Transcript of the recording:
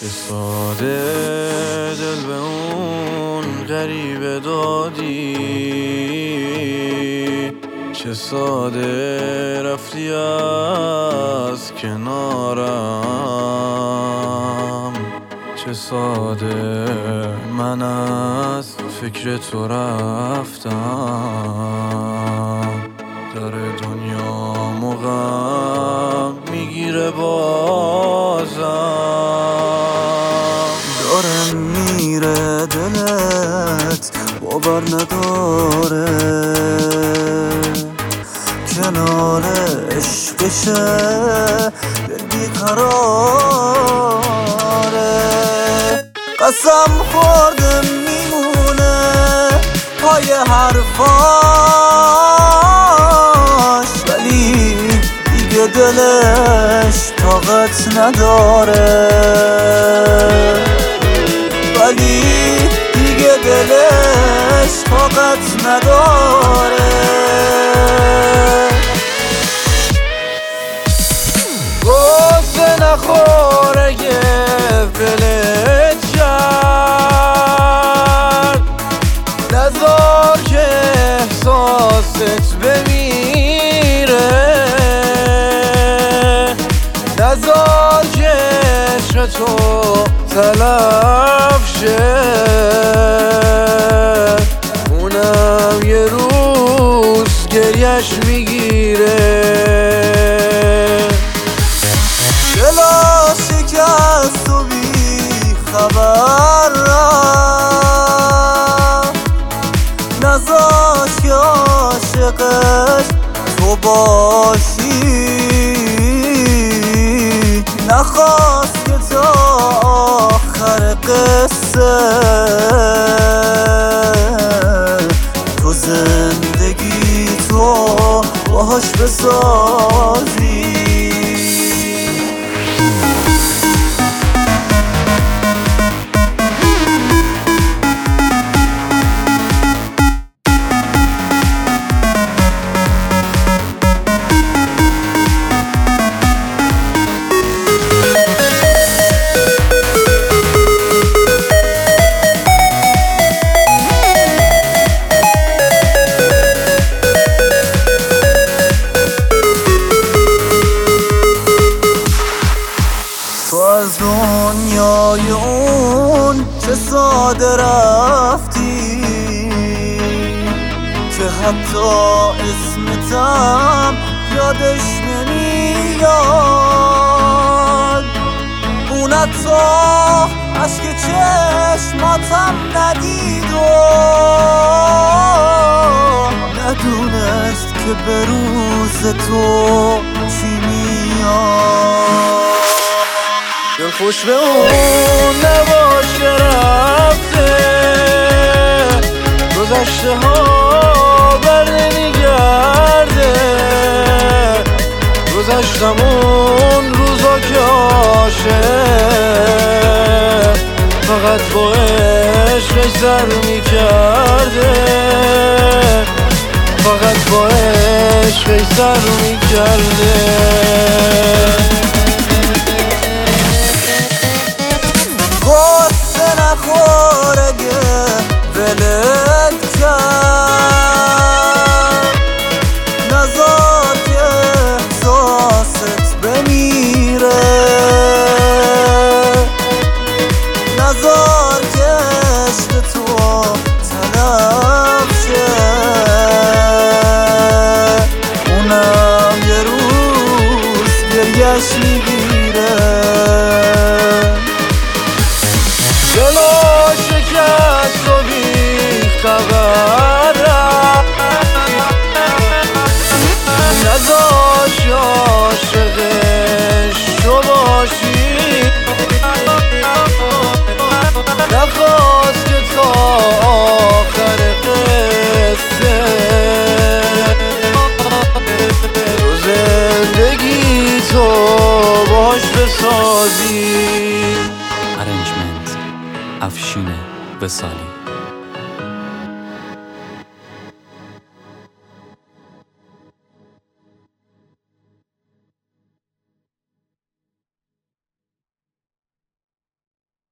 چه ساده دل به اون غریبه دادی، چه ساده رفتی از کنارم، چه ساده من از فکر تو رفتم. داره دنیا غم میگیره بازم، داره میره دلت باور نداره، کنار عشقشه دل بیقراره. قسم خورده میمونه پای حرفاش، ولی دیگه دلش طاقت نداره، ولی دیگه دلش طاقت نداره. غصه نخور اگه ولت کرد، نذار که احساست بمیره، نذار که عشق تو تلف شه، اونم یه روز گریش میگیره. دلا شکست و بی خبر رفت، نذاش که عاشقش تو باشی، نخواست که تا آخر قصه تو زندگی تو باهاش بسازی. تو از دنیای اون چه ساده رفتی که حتی اسمتم یادش نمیاد، اون حتی عشق چشماتم ندید و ندونست که به روز تو چی میاد. دل خوش به اون نباش که رفته، گذشته ها بر نمیگرده، گذشتم اون روزا که عاشق فقط با عشقش سر میکرده، فقط با عشقش سر میکرده. غصه نخور اگه ولت کرد، نذار که احساست بمیره، نذار که عشق تو تلف شه، اونم یه روز گریش میگیره. دلا شکست و بی خبر رفت، نذاش عاشقش تو باشی، نخواست که تا آخر قصه تو زندگی تو باش بسازی. Arrangement افشین وصالی.